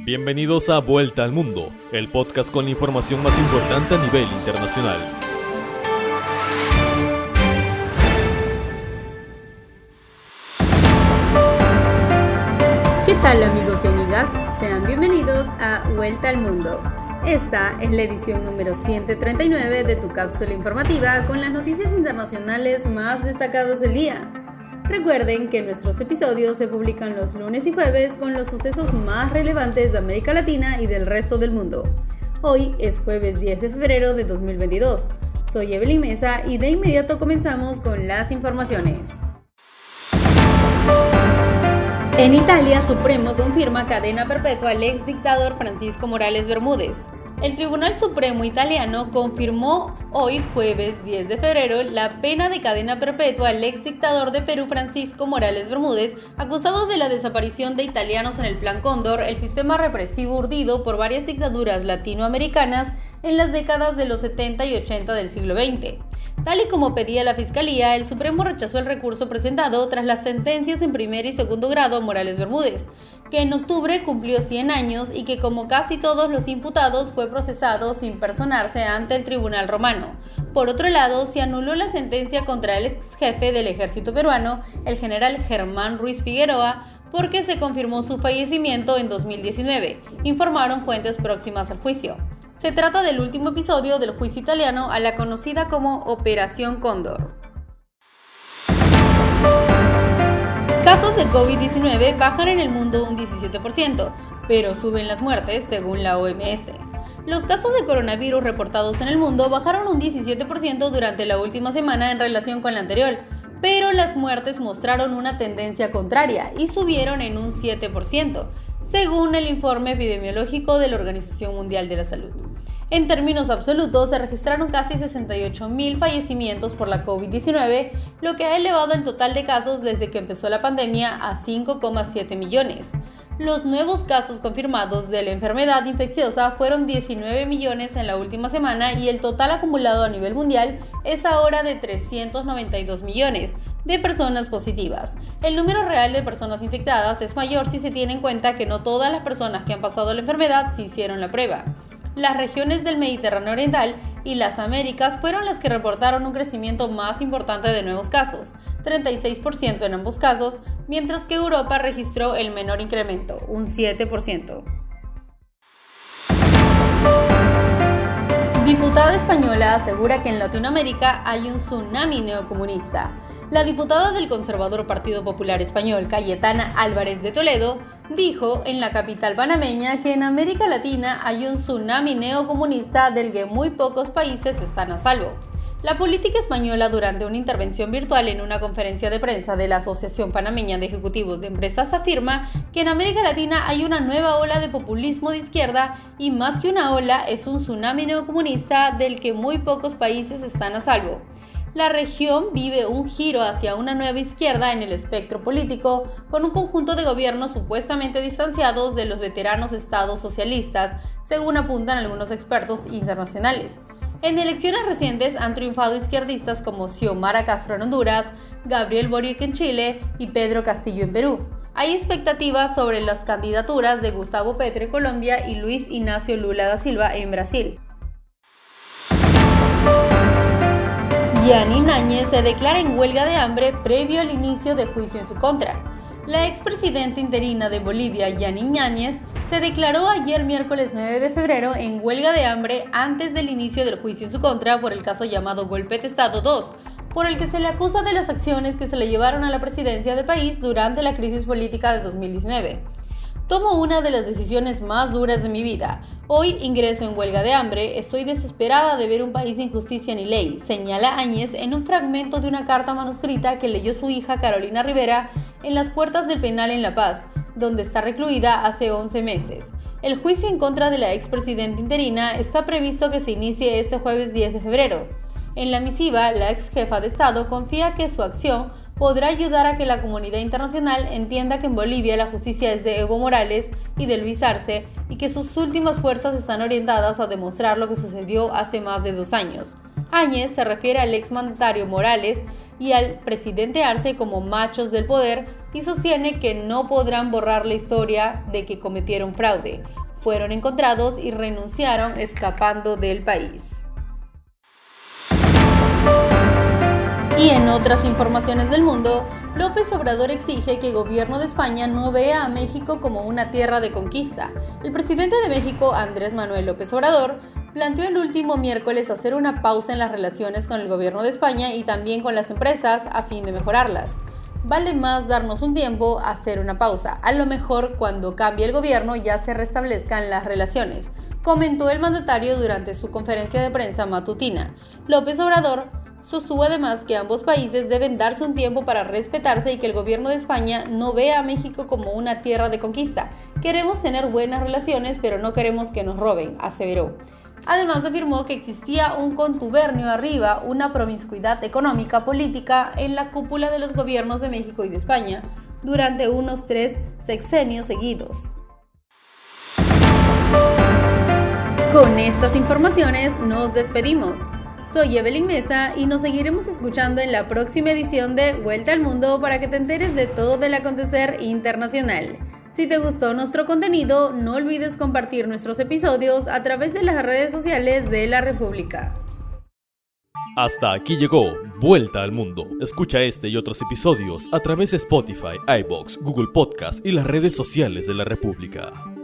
Bienvenidos a Vuelta al Mundo, el podcast con la información más importante a nivel internacional. ¿Qué tal, amigos y amigas? Sean bienvenidos a Vuelta al Mundo. Esta es la edición número 139 de tu cápsula informativa con las noticias internacionales más destacadas del día. Recuerden que nuestros episodios se publican los lunes y jueves con los sucesos más relevantes de América Latina y del resto del mundo. Hoy es jueves 10 de febrero de 2022. Soy Evelyn Mesa y de inmediato comenzamos con las informaciones. En Italia, Supremo confirma cadena perpetua al ex dictador Francisco Morales Bermúdez. El Tribunal Supremo italiano confirmó hoy, jueves 10 de febrero, la pena de cadena perpetua al ex dictador de Perú Francisco Morales Bermúdez, acusado de la desaparición de italianos en el Plan Cóndor, el sistema represivo urdido por varias dictaduras latinoamericanas en las décadas de los 70 y 80 del siglo XX. Tal y como pedía la Fiscalía, el Supremo rechazó el recurso presentado tras las sentencias en primer y segundo grado a Morales Bermúdez, que en octubre cumplió 100 años y que, como casi todos los imputados, fue procesado sin personarse ante el Tribunal Romano. Por otro lado, se anuló la sentencia contra el ex jefe del ejército peruano, el general Germán Ruiz Figueroa, porque se confirmó su fallecimiento en 2019, informaron fuentes próximas al juicio. Se trata del último episodio del juicio italiano a la conocida como Operación Cóndor. Casos de COVID-19 bajan en el mundo un 17%, pero suben las muertes según la OMS. Los casos de coronavirus reportados en el mundo bajaron un 17% durante la última semana en relación con la anterior, pero las muertes mostraron una tendencia contraria y subieron en un 7%, según el informe epidemiológico de la Organización Mundial de la Salud. En términos absolutos, se registraron casi 68,000 fallecimientos por la COVID-19, lo que ha elevado el total de casos desde que empezó la pandemia a 5,7 millones. Los nuevos casos confirmados de la enfermedad infecciosa fueron 19 millones en la última semana y el total acumulado a nivel mundial es ahora de 392 millones de personas positivas. El número real de personas infectadas es mayor si se tiene en cuenta que no todas las personas que han pasado la enfermedad se hicieron la prueba. Las regiones del Mediterráneo Oriental y las Américas fueron las que reportaron un crecimiento más importante de nuevos casos, 36% en ambos casos, mientras que Europa registró el menor incremento, un 7%. Diputada española asegura que en Latinoamérica hay un tsunami neocomunista. La diputada del conservador Partido Popular Español, Cayetana Álvarez de Toledo, dijo en la capital panameña que en América Latina hay un tsunami neocomunista del que muy pocos países están a salvo. La política española, durante una intervención virtual en una conferencia de prensa de la Asociación Panameña de Ejecutivos de Empresas, afirma que en América Latina hay una nueva ola de populismo de izquierda y, más que una ola, es un tsunami neocomunista del que muy pocos países están a salvo. La región vive un giro hacia una nueva izquierda en el espectro político, con un conjunto de gobiernos supuestamente distanciados de los veteranos estados socialistas, según apuntan algunos expertos internacionales. En elecciones recientes han triunfado izquierdistas como Xiomara Castro en Honduras, Gabriel Boric en Chile y Pedro Castillo en Perú. Hay expectativas sobre las candidaturas de Gustavo Petro en Colombia y Luis Ignacio Lula da Silva en Brasil. Jeanine Áñez se declara en huelga de hambre previo al inicio de juicio en su contra. La expresidenta interina de Bolivia, Jeanine Áñez, se declaró ayer miércoles 9 de febrero en huelga de hambre antes del inicio del juicio en su contra por el caso llamado Golpe de Estado 2, por el que se le acusa de las acciones que se le llevaron a la presidencia del país durante la crisis política de 2019. Tomo una de las decisiones más duras de mi vida. Hoy ingreso en huelga de hambre, estoy desesperada de ver un país sin justicia ni ley, señala Áñez en un fragmento de una carta manuscrita que leyó su hija Carolina Rivera en las puertas del penal en La Paz, donde está recluida hace 11 meses. El juicio en contra de la expresidenta interina está previsto que se inicie este jueves 10 de febrero. En la misiva, la ex jefa de Estado confía que su acción podrá ayudar a que la comunidad internacional entienda que en Bolivia la justicia es de Evo Morales y de Luis Arce y que sus últimas fuerzas están orientadas a demostrar lo que sucedió hace más de 2 años. Áñez se refiere al exmandatario Morales y al presidente Arce como machos del poder y sostiene que no podrán borrar la historia de que cometieron fraude. Fueron encontrados y renunciaron escapando del país. Y en otras informaciones del mundo, López Obrador exige que el gobierno de España no vea a México como una tierra de conquista. El presidente de México, Andrés Manuel López Obrador, planteó el último miércoles hacer una pausa en las relaciones con el gobierno de España y también con las empresas a fin de mejorarlas. Vale más darnos un tiempo a hacer una pausa. A lo mejor cuando cambie el gobierno ya se restablezcan las relaciones, comentó el mandatario durante su conferencia de prensa matutina. López Obrador sostuvo además que ambos países deben darse un tiempo para respetarse y que el gobierno de España no vea a México como una tierra de conquista. Queremos tener buenas relaciones, pero no queremos que nos roben, aseveró. Además afirmó que existía un contubernio arriba, una promiscuidad económica política en la cúpula de los gobiernos de México y de España durante unos 3 sexenios seguidos. Con estas informaciones nos despedimos. Soy Evelyn Mesa y nos seguiremos escuchando en la próxima edición de Vuelta al Mundo para que te enteres de todo el acontecer internacional. Si te gustó nuestro contenido, no olvides compartir nuestros episodios a través de las redes sociales de la República. Hasta aquí llegó Vuelta al Mundo. Escucha este y otros episodios a través de Spotify, iVoox, Google Podcast y las redes sociales de la República.